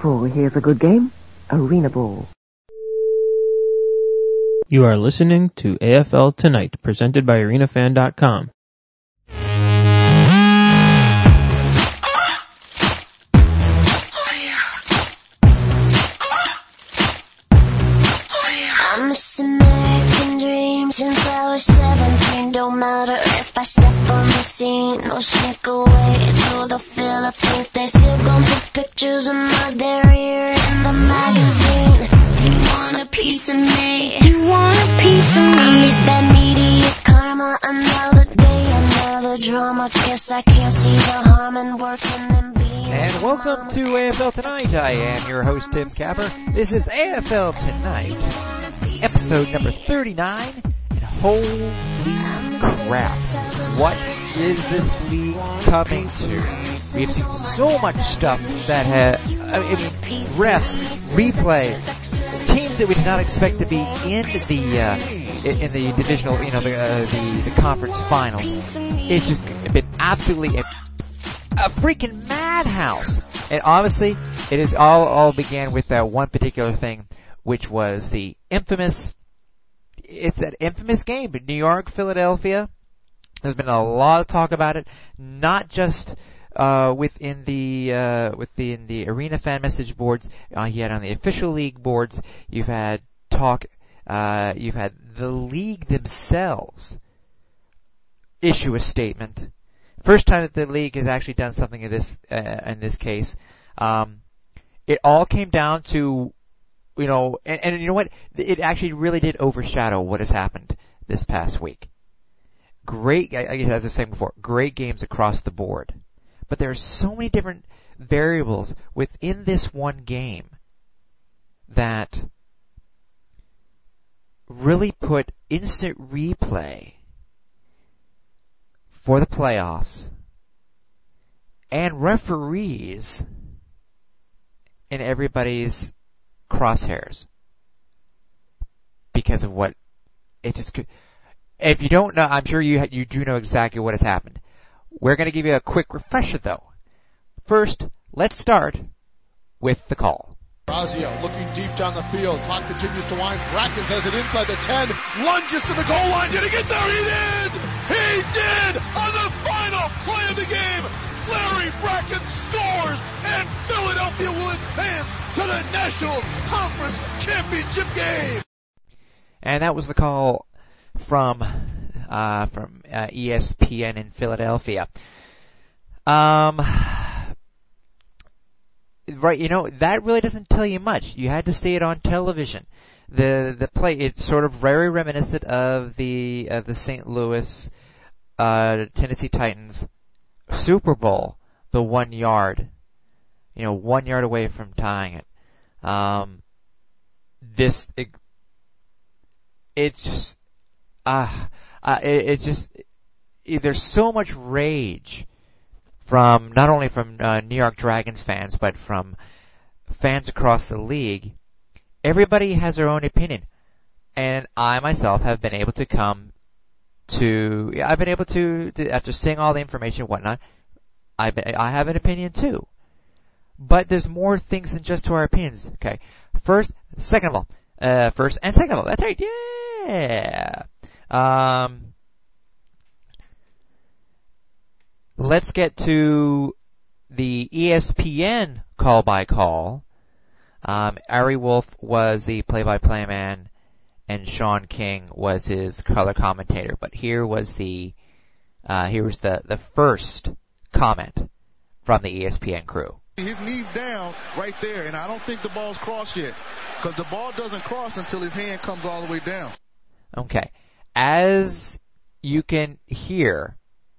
Wonderful. Here's a good game. Arena Ball. You are listening to AFL Tonight, presented by ArenaFan.com. I'm missing American dreams since I was 17. Don't matter if I step on the scene or sneak away to the Philippines. They still gon' put pictures of my derriere in the magazine. You want a piece of me? You want a piece of me? This bad media karma, another day, another drama. Guess I can't see the harm in working and being. And welcome to AFL Tonight. I am your host, Tim Capper. This is AFL Tonight, episode number 39. And holy crap, what is this league coming to? We've seen so much stuff that refs, replay, teams that we did not expect to be in the divisional, the conference finals. It's just been absolutely a freaking madhouse. And obviously, it is all began with that one particular thing, which was the infamous, it's that infamous game in New York, Philadelphia. There's been a lot of talk about it, not just within the arena fan message boards, yet on the official league boards. You've had talk, you've had the league themselves issue a statement. First time that the league has actually done something in this case. It all came down to, and you know what? It actually really did overshadow what has happened this past week. Great, as I was saying before, great games across the board. But there are so many different variables within this one game that really put instant replay for the playoffs and referees in everybody's crosshairs because of what it just could. If you don't know, I'm sure you do know exactly what has happened. We're going to give you a quick refresher though. First, let's start with the call. Razio looking deep down the field. Clock continues to wind. Brackens has it inside the 10. Lunges to the goal line. Did he get there? He did! He did! On the final play of the game, Larry Brackens scores, and Philadelphia will advance to the National Conference Championship game. And that was the call from ESPN in Philadelphia. Right, that really doesn't tell you much. You had to see it on television. The play, it's sort of very reminiscent of the St. Louis Tennessee Titans Super Bowl, the 1 yard, 1 yard away from tying it. There's so much rage from, not only from New York Dragons fans, but from fans across the league. Everybody has their own opinion. And I myself have been able to after seeing all the information and whatnot, I have an opinion too. But there's more things than just to our opinions, okay? First and second of all, that's right, yeah! Let's get to the ESPN call-by-call. Ari Wolf was the play-by-play man, and Sean King was his color commentator. But here was the first comment from the ESPN crew. His knee's down right there, and I don't think the ball's crossed yet, because the ball doesn't cross until his hand comes all the way down. Okay. As you can hear,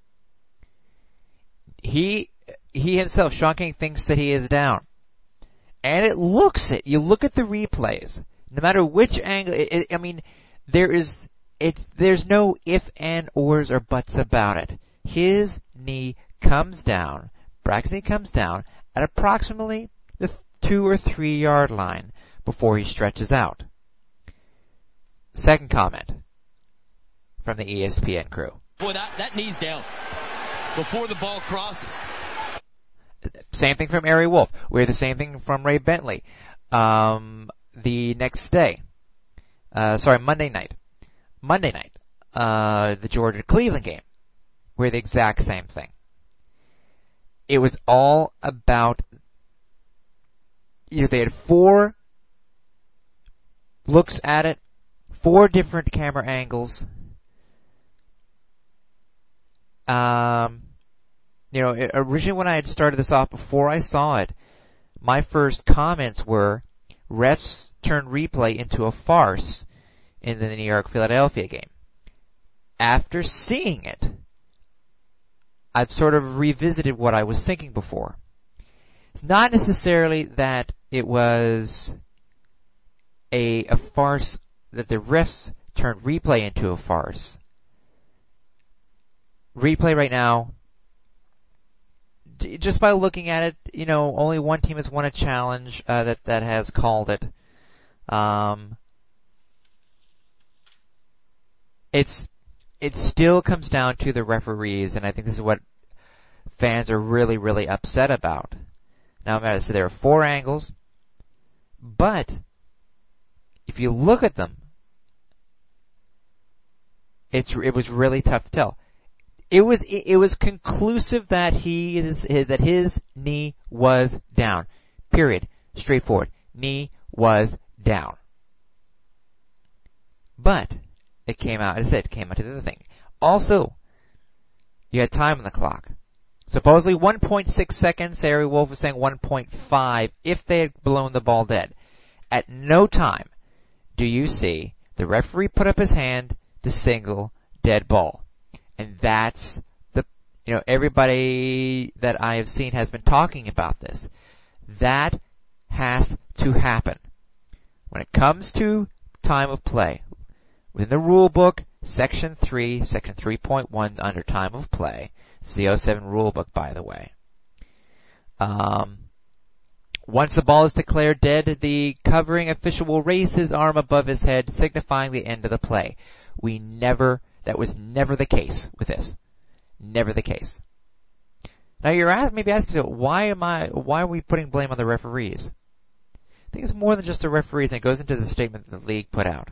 he himself, Sean King, thinks that he is down. And it looks it. You look at the replays. No matter which angle, there's no if, and, ors, or buts about it. His knee comes down, Brack's knee comes down at approximately the 2 or 3 yard line before he stretches out. Second comment from the ESPN crew. Boy, that knee's down before the ball crosses. Same thing from Ari Wolf. We hear the same thing from Ray Bentley. The next day, Monday night, the Georgia-Cleveland game, we hear the exact same thing. It was all about, they had 4 looks at it, 4 different camera angles. Originally when I had started this off, before I saw it, my first comments were, refs turned replay into a farce in the New York-Philadelphia game. After seeing it, I've sort of revisited what I was thinking before. It's not necessarily that it was a farce, that the refs turned replay into a farce. Replay right now, just by looking at it, only one team has won a challenge that has called it. It still comes down to the referees, and I think this is what fans are really, really upset about. Now, so there are 4 angles, but if you look at them, it was really tough to tell. It was conclusive that his knee was down. Period. Straightforward. Knee was down. But it came out to the other thing. Also, you had time on the clock. Supposedly 1.6 seconds. Ari Wolf was saying 1.5 if they had blown the ball dead. At no time do you see the referee put up his hand to signal dead ball. And that's everybody that I have seen has been talking about this. That has to happen. When it comes to time of play, within the rule book, section 3.1 under time of play, it's the 07 rule book, by the way. Once the ball is declared dead, the covering official will raise his arm above his head, signifying the end of the play. That was never the case with this. Never the case. Now you're maybe asking yourself, why are we putting blame on the referees? I think it's more than just the referees, and it goes into the statement that the league put out.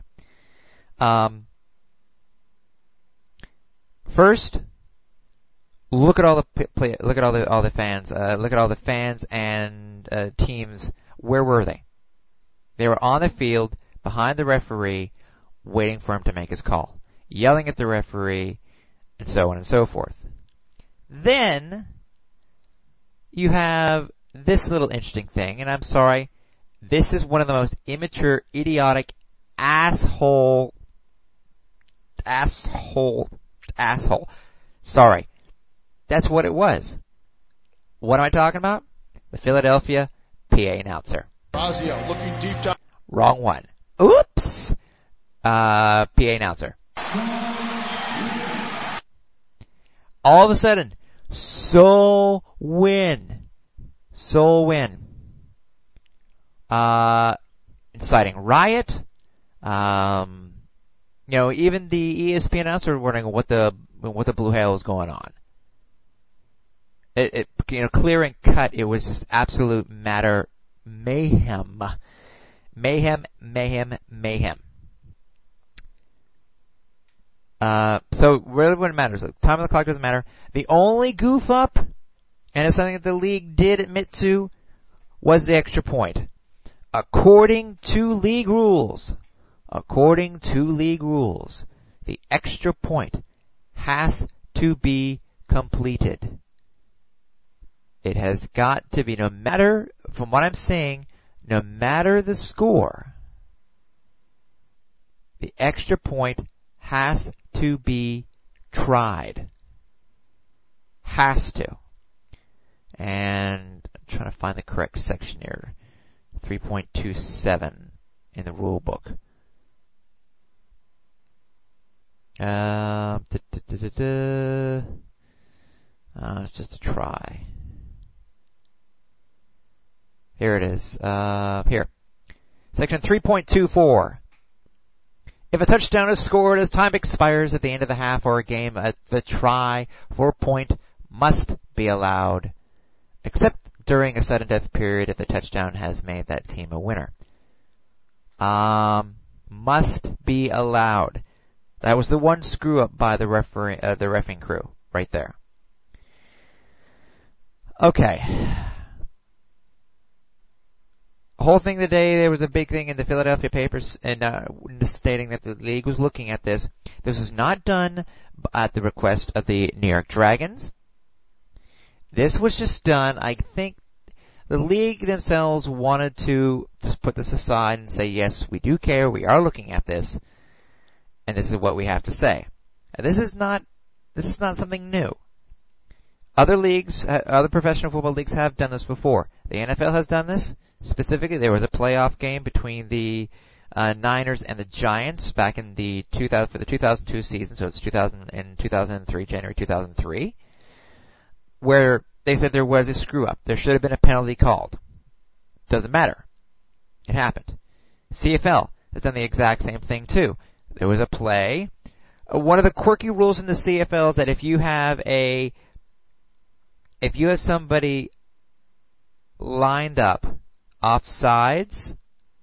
First, look at all the fans. Look at all the fans and teams. Where were they? They were on the field behind the referee, waiting for him to make his call, yelling at the referee, and so on and so forth. Then you have this little interesting thing, and I'm sorry, this is one of the most immature, idiotic, asshole. Sorry. That's what it was. What am I talking about? The Philadelphia PA announcer. Razio looking deep down. Wrong one. Oops. PA announcer. All of a sudden, Seoul win. Inciting riot. Even the ESPN announcer was wondering what the blue hell is going on. Clear and cut, it was just absolute matter mayhem. Mayhem. So really what matters, time on the clock doesn't matter. The only goof up, and it's something that the league did admit to, was the extra point. According to league rules, the extra point has to be completed. It has got to be, no matter, from what I'm saying, no matter the score, the extra point has to be tried. Has to. And I'm trying to find the correct section here. 3.27 in the rule book. It's just a try. Here it is. Here. Section 3.24. If a touchdown is scored as time expires at the end of the half or a game, the try for a point must be allowed, except during a sudden death period if the touchdown has made that team a winner. Must be allowed. That was the one screw up by the reffing crew right there. Okay. The whole thing today, there was a big thing in the Philadelphia papers and stating that the league was looking at this. This was not done at the request of the New York Dragons. This was just done, I think the league themselves wanted to just put this aside and say, yes, we do care, we are looking at this, and this is what we have to say. And this is not something new. Other leagues, other professional football leagues have done this before. The NFL has done this. Specifically, there was a playoff game between the Niners and the Giants back in for the 2002 season, so it's 2003, January 2003, where they said there was a screw-up. There should have been a penalty called. Doesn't matter. It happened. CFL has done the exact same thing, too. There was a play. One of the quirky rules in the CFL is that if you have somebody lined up onside,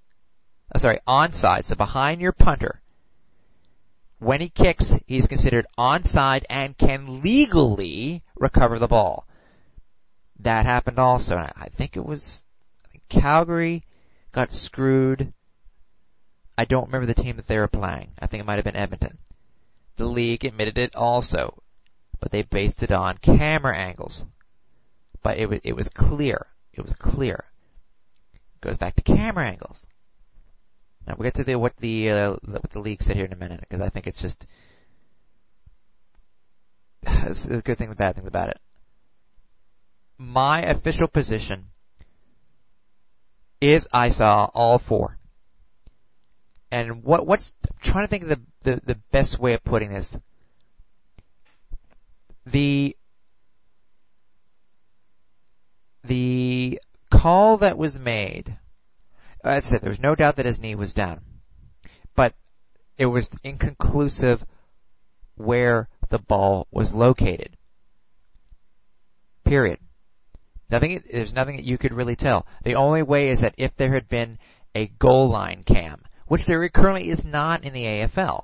so behind your punter, when he kicks, he's considered onside and can legally recover the ball. That happened also. I think Calgary got screwed. I don't remember the team that they were playing. I think it might have been Edmonton. The league admitted it also, but they based it on camera angles. But it was clear. It was clear. It goes back to camera angles. Now we'll get to what the league said here in a minute, because I think it's just there's good things and bad things about it. My official position is I saw all four. And what's I'm trying to think of the best way of putting this. The call that was made, as I said, there was no doubt that his knee was down. But it was inconclusive where the ball was located. Period. There's nothing that you could really tell. The only way is that if there had been a goal line cam, which there currently is not in the AFL.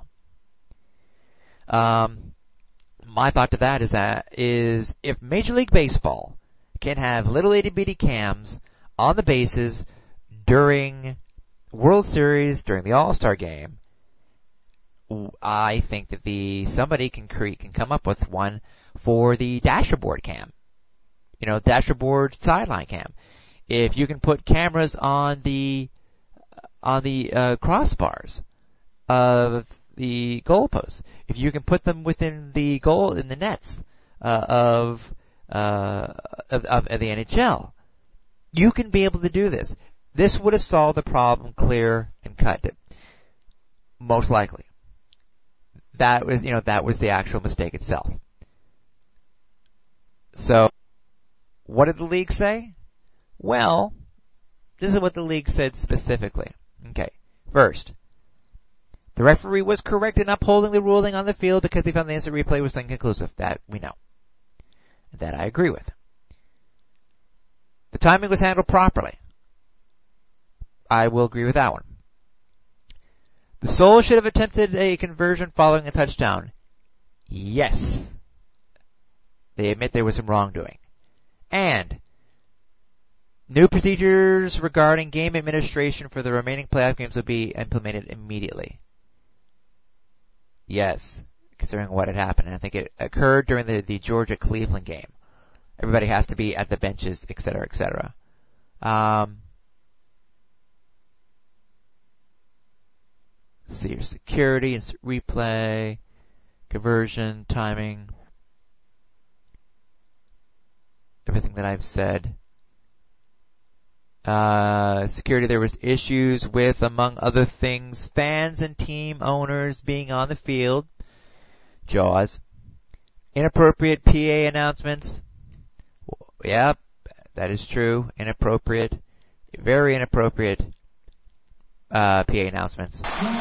My thought to that is if Major League Baseball can have little itty bitty cams on the bases during World Series, during the All-Star game, I think that somebody can come up with one for the dashboard cam. Dashboard sideline cam. If you can put cameras on the crossbars of the goalposts, if you can put them within the nets of the NHL, you can be able to do this. This would have solved the problem clear and cut. Most likely. That was the actual mistake itself. So, what did the league say? Well, this is what the league said specifically. Okay. First, the referee was correct in upholding the ruling on the field because they found the instant replay was inconclusive. That we know. That I agree with. The timing was handled properly. I will agree with that one. The Soul should have attempted a conversion following a touchdown. Yes. They admit there was some wrongdoing. And new procedures regarding game administration for the remaining playoff games will be implemented immediately. Yes, considering what had happened. And I think it occurred during the Georgia-Cleveland game. Everybody has to be at the benches, etc., etc. Let's see your security, instant replay, conversion, timing. Everything that I've said. Security, there was issues with, among other things, fans and team owners being on the field. Jaws. Inappropriate PA announcements. Yep, that is true. Inappropriate. Very inappropriate PA announcements.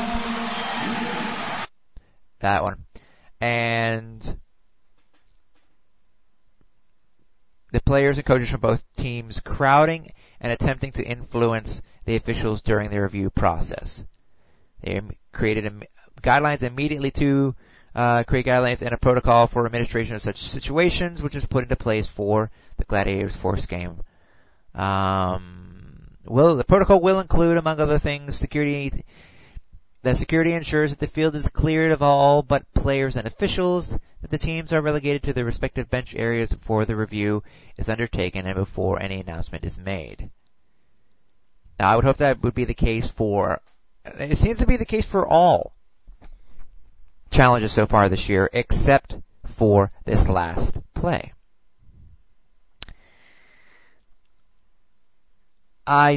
That one. And the players and coaches from both teams crowding and attempting to influence the officials during the review process. They created guidelines immediately to create guidelines and a protocol for administration of such situations, which was put into place for the Gladiators' fourth game. The protocol will include, among other things, security. The security ensures that the field is cleared of all but players and officials, that the teams are relegated to their respective bench areas before the review is undertaken and before any announcement is made. Now, I would hope that would be the case it seems to be the case for all challenges so far this year, except for this last play. I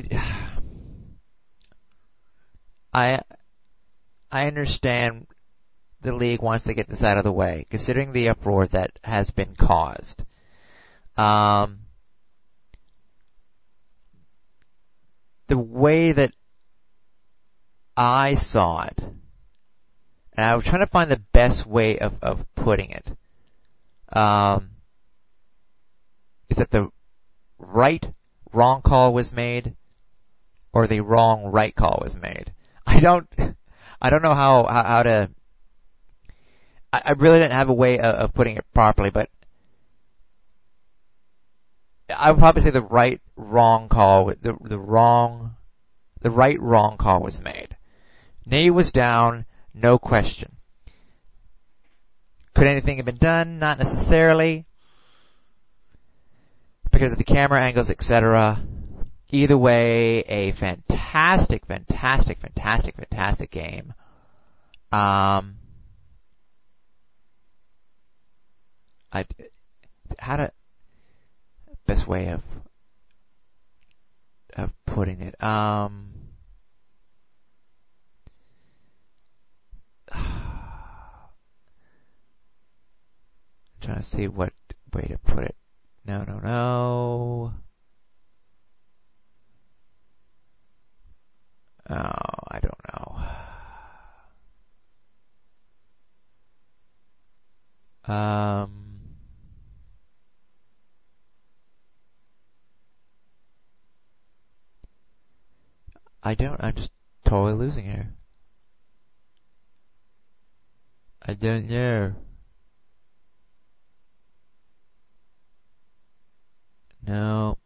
understand the league wants to get this out of the way, considering the uproar that has been caused. The way that I saw it, and I was trying to find the best way of putting it, is that the wrong call was made, or the wrong right call was made. I don't know how to. I really didn't have a way of putting it properly, but I would probably say the wrong call call was made. Knee was down, no question. Could anything have been done? Not necessarily, because of the camera angles, etc. Either way, a fantastic game. Best way of putting it. Trying to see what way to put it. No. Oh, I don't know. I'm just totally losing here. I don't know. No.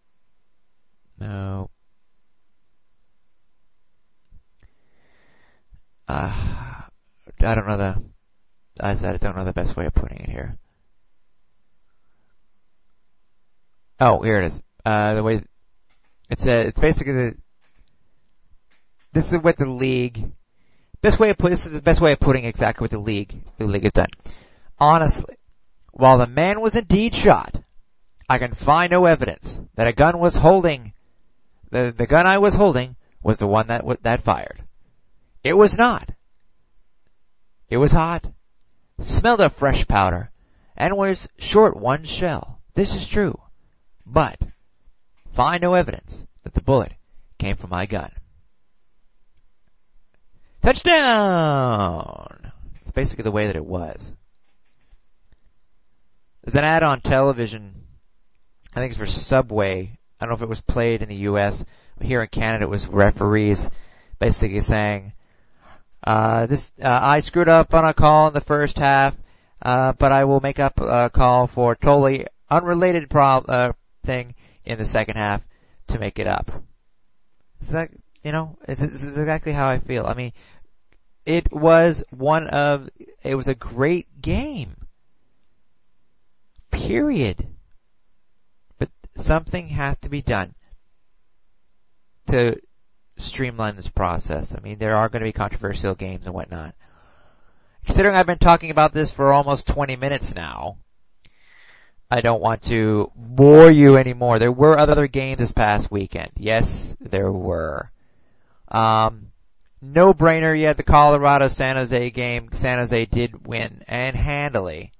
I don't know I don't know the best way of putting it here. Oh, here it is. The way it's basically this is what the league. This is the best way of putting exactly what the league has done. Honestly, while the man was indeed shot, I can find no evidence that a gun was holding. The gun I was holding was the one that fired. It was not. It was hot, smelled of fresh powder, and was short one shell. This is true, but find no evidence that the bullet came from my gun. Touchdown! It's basically the way that it was. There's an ad on television, I think it's for Subway. I don't know if it was played in the U.S. Here in Canada, it was referees basically saying, I screwed up on a call in the first half, but I will make up a call for a totally unrelated thing in the second half to make it up. Is that, this is exactly how I feel. I mean, it was a great game. Period. But something has to be done to streamline this process. I mean, there are going to be controversial games and whatnot. Considering I've been talking about this for almost 20 minutes now, I don't want to bore you anymore. There were other games this past weekend. Yes, there were. No brainer yet, the Colorado-San Jose game. San Jose did win, and handily.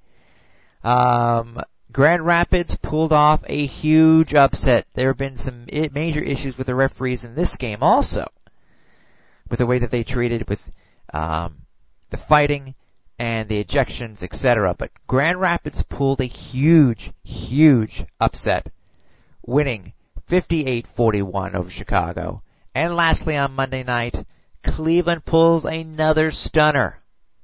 Grand Rapids pulled off a huge upset. There have been some major issues with the referees in this game also, with the way that they treated with the fighting and the ejections, etc. But Grand Rapids pulled a huge upset winning 58-41 over Chicago. And lastly, on Monday night, Cleveland pulls another stunner.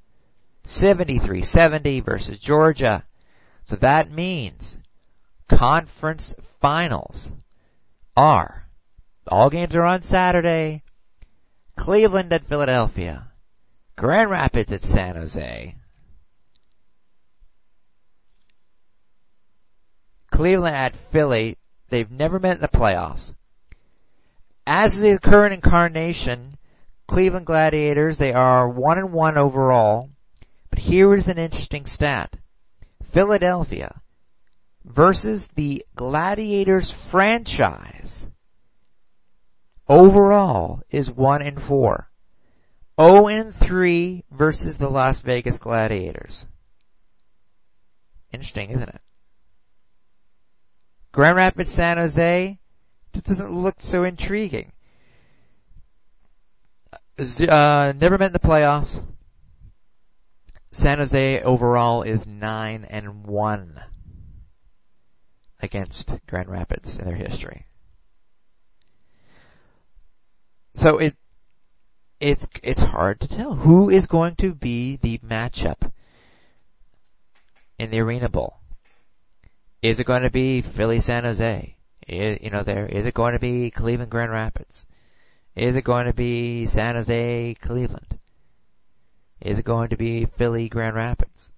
73-70 versus Georgia. So that means conference finals are, all games are on Saturday, Cleveland at Philadelphia, Grand Rapids at San Jose, Cleveland at Philly. They've never met in the playoffs. As the current incarnation, Cleveland Gladiators, they are 1-1 overall. But here is an interesting stat. Philadelphia versus the Gladiators franchise overall is 1-4. 0-3 versus the Las Vegas Gladiators. Interesting, isn't it? Grand Rapids, San Jose, just doesn't look so intriguing. Never met in the playoffs. San Jose overall is 9-1 against Grand Rapids in their history. So it's hard to tell who is going to be the matchup in the Arena Bowl. Is it going to be Philly San Jose? Is it going to be Cleveland Grand Rapids? Is it going to be San Jose Cleveland? Is it going to be Philly Grand Rapids?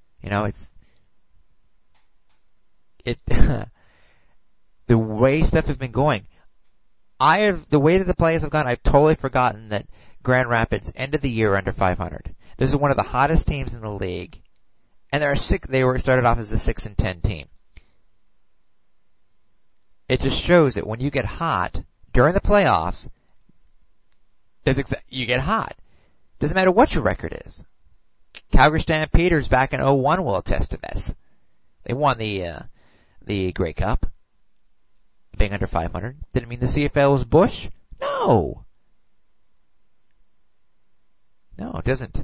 The way stuff has been going, the way that the plays have gone, I've totally forgotten that Grand Rapids ended the year under 500. This is one of the hottest teams in the league, and they were started off as a 6-10 team. It just shows that when you get hot during the playoffs, you get hot. Doesn't matter what your record is. Calgary Stampeders back in 2001 will attest to this. They won the Grey Cup, being under 500. Didn't mean the CFL was Bush? No. No, it doesn't.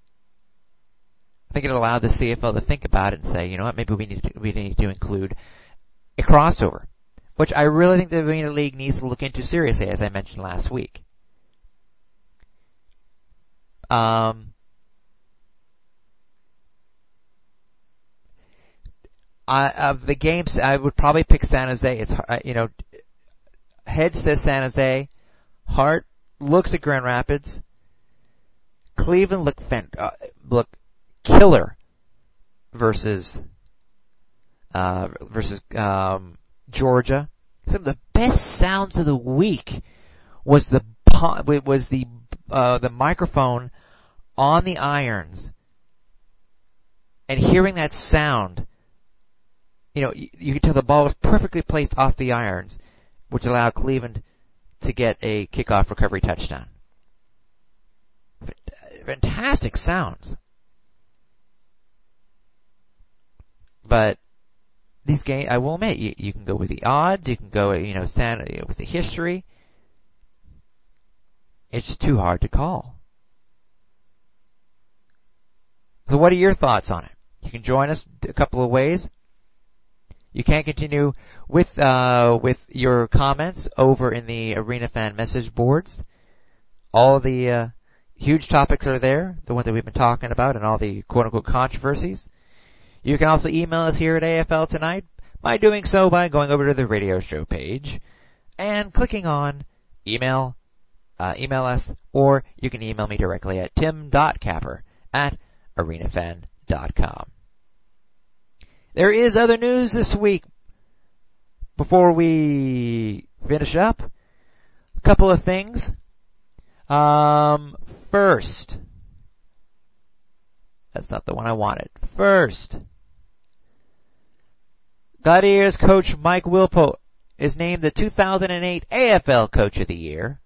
I think it allowed the CFL to think about it and say, you know what, maybe we need to include a crossover, which I really think the Arena League needs to look into seriously, as I mentioned last week. Of the games, I would probably pick San Jose. It's, head says San Jose. Heart looks at Grand Rapids. Cleveland look killer versus Georgia. Some of the best sounds of the week was the microphone on the irons, and hearing that sound. You could tell the ball was perfectly placed off the irons, which allowed Cleveland to get a kickoff recovery touchdown. Fantastic sounds. But these games, I will admit, you can go with the odds, you can go, with the history. It's too hard to call. So what are your thoughts on it? You can join us a couple of ways. You can continue with your comments over in the Arena Fan message boards. All the huge topics are there, the ones that we've been talking about, and all the quote-unquote controversies. You can also email us here at AFL Tonight by doing so by going over to the radio show page and clicking on email us, or you can email me directly at tim.capper@arenafan.com. There is other news this week. Before we finish up, a couple of things. First, that's not the one I wanted. First, Gladiators coach Mike Wilpo is named the 2008 AFL Coach of the Year.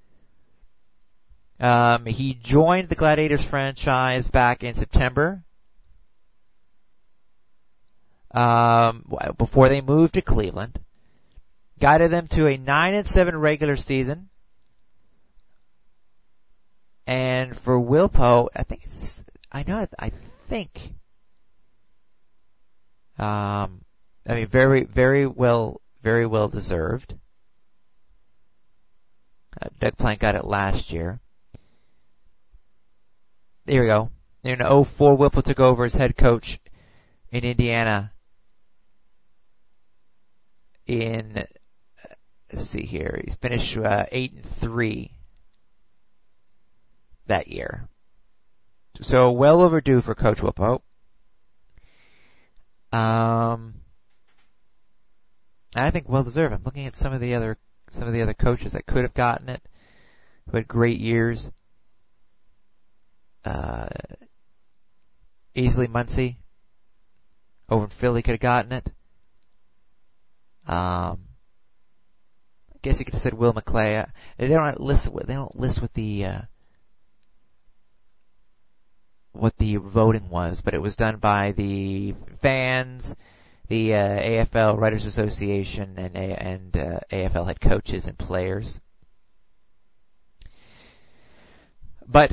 He joined the Gladiators franchise back in September. Before they moved to Cleveland, guided them to a 9-7 regular season. And for Wilpo, very Very well deserved. Doug Plank got it last year. There we go. In 2004, Whipple took over as head coach in Indiana let's see here, he's finished 8-3 that year. So well overdue for Coach Whipple. I think well deserved. I'm looking at some of the other coaches that could have gotten it, who had great years. Easily Muncie over in Philly could have gotten it. I guess you could have said Will McClay. They don't list what the voting was, but it was done by the fans, the AFL Writers Association, and AFL head coaches and players. But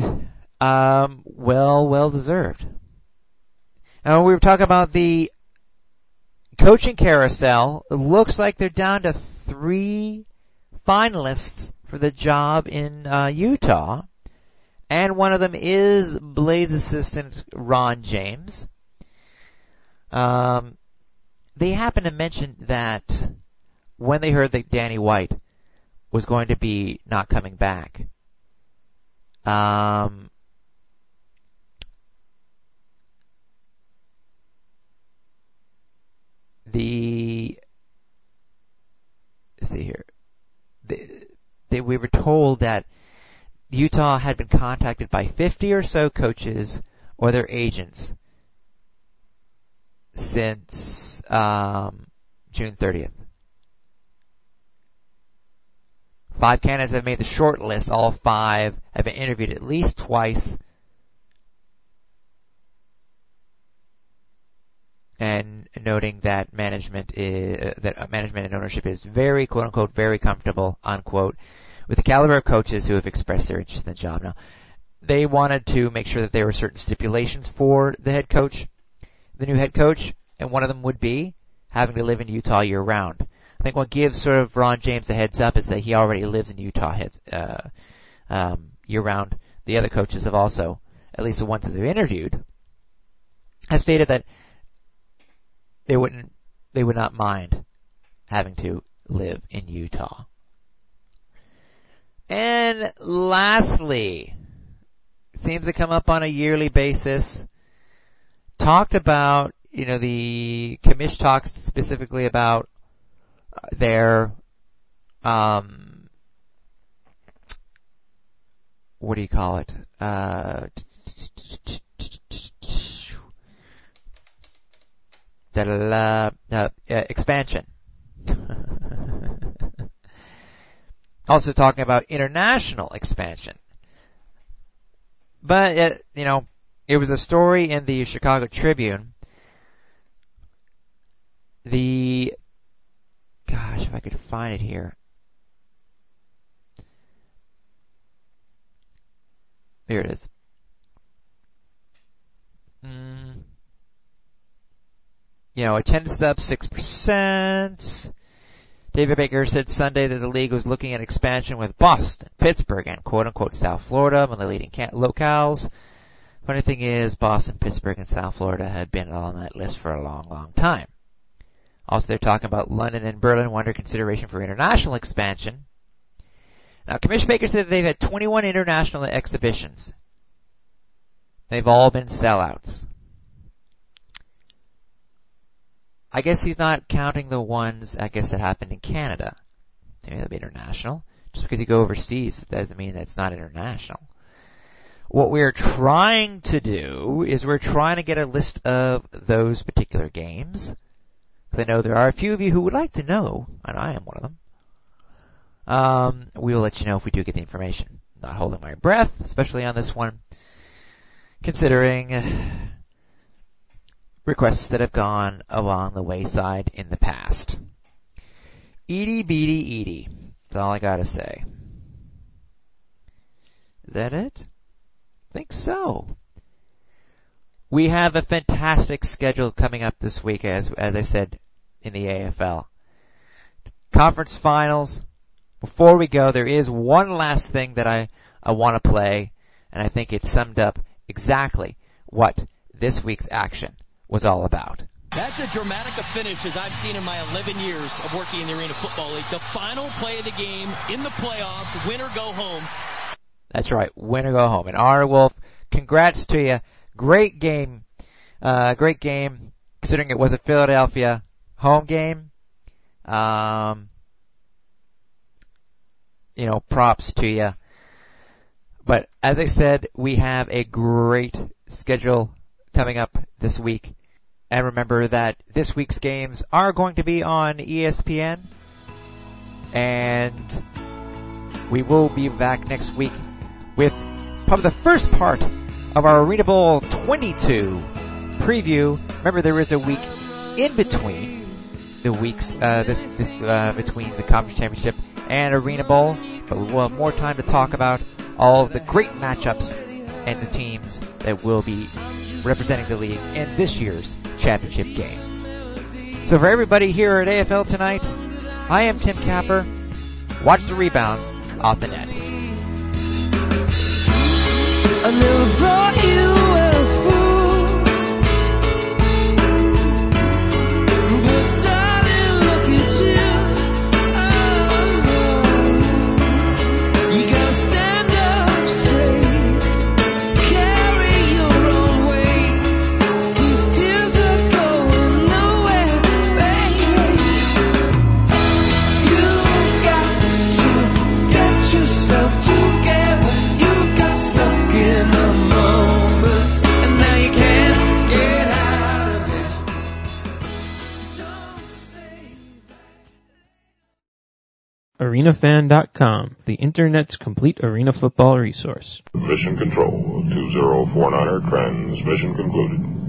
well deserved. Now we were talking about the coaching carousel. It looks like they're down to 3 finalists for the job in Utah, and one of them is Blaze assistant Ron James. They happened to mention that when they heard that Danny White was going to be not coming back, we were told that Utah had been contacted by 50 or so coaches or their agents since June 30th. 5 candidates have made the short list. All 5 have been interviewed at least twice. And noting that management and ownership is very, quote unquote, very comfortable, unquote, with the caliber of coaches who have expressed their interest in the job. Now, they wanted to make sure that there were certain stipulations for the new head coach, and one of them would be having to live in Utah year round. I think what gives sort of Ron James a heads up is that he already lives in Utah year round. The other coaches have also, at least the ones that they've interviewed, have stated that they would not mind having to live in Utah. And lastly, seems to come up on a yearly basis, talked about, the commish talks specifically about their, what do you call it? Expansion. Also talking about international expansion. But, it was a story in the Chicago Tribune. If I could find it here. Here it is. Attendance up 6%. David Baker said Sunday that the league was looking at expansion with Boston, Pittsburgh, and quote-unquote South Florida among the leading locales. Funny thing is, Boston, Pittsburgh, and South Florida have been on that list for a long, long time. Also, they're talking about London and Berlin were under consideration for international expansion. Now, Commissioner Baker said that they've had 21 international exhibitions. They've all been sellouts. I guess he's not counting the ones, that happened in Canada. Maybe they'll be international. Just because you go overseas doesn't mean that it's not international. What we're trying to do is we're trying to get a list of those particular games. Because I know there are a few of you who would like to know, and I am one of them. We will let you know if we do get the information. Not holding my breath, especially on this one, considering requests that have gone along the wayside in the past. Edie beady Edie. That's all I gotta say. Is that it? I think so. We have a fantastic schedule coming up this week, as I said, in the AFL. conference finals. Before we go, there is one last thing that I want to play, and I think it summed up exactly what this week's action was all about. That's as dramatic a finish as I've seen in my 11 years of working in the Arena Football League. The final play of the game in the playoffs, win or go home. That's right, win or go home. And Honor Wolf, congrats to you. Great game. Great game, considering it was a Philadelphia home game. Props to you. But as I said, we have a great schedule coming up this week. And remember that this week's games are going to be on ESPN. And we will be back next week with probably the first part of our Arena Bowl 22 preview. Remember, there is a week in between the weeks, between the Conference Championship and Arena Bowl. But we will have more time to talk about all of the great matchups and the teams that will be representing the league in this year's championship game. So for everybody here at AFL Tonight, I am Tim Capper. Watch the rebound off the net. I never thought you were a fool, but darling, look at you. Oh, you gotta stand up straight, carry your own weight. These tears are going nowhere, baby. You got to get yourself together. You got stuck in a moment, and now you can't get out of it. Don't say ArenaFan.com, the Internet's complete arena football resource. Mission Control, 2049er, transmission concluded.